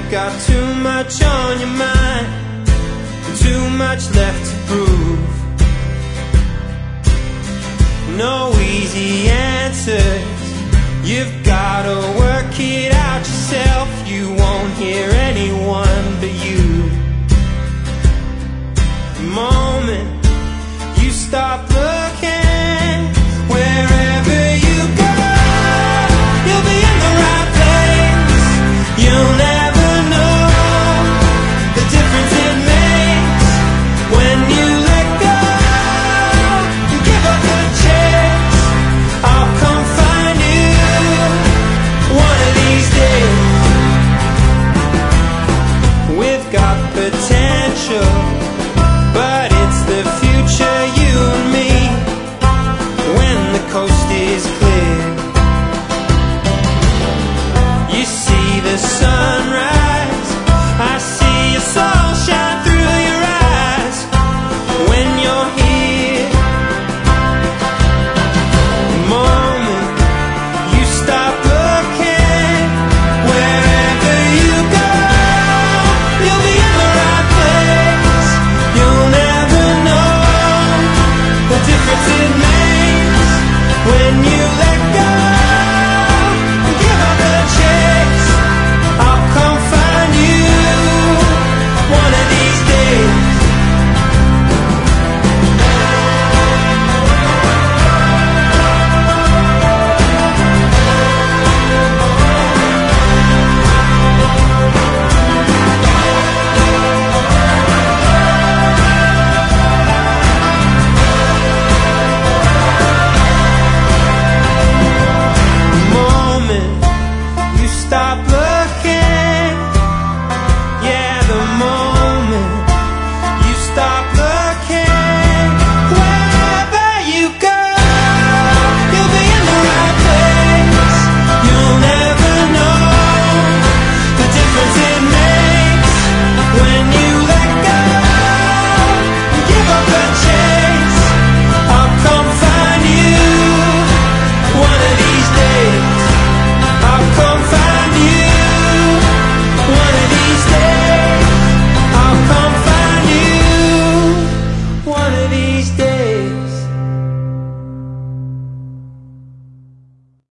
got too much on your mind, too much left to prove. No easy answers, you've gotta work it out yourself. You won't hear anyone but you. The moment you stop looking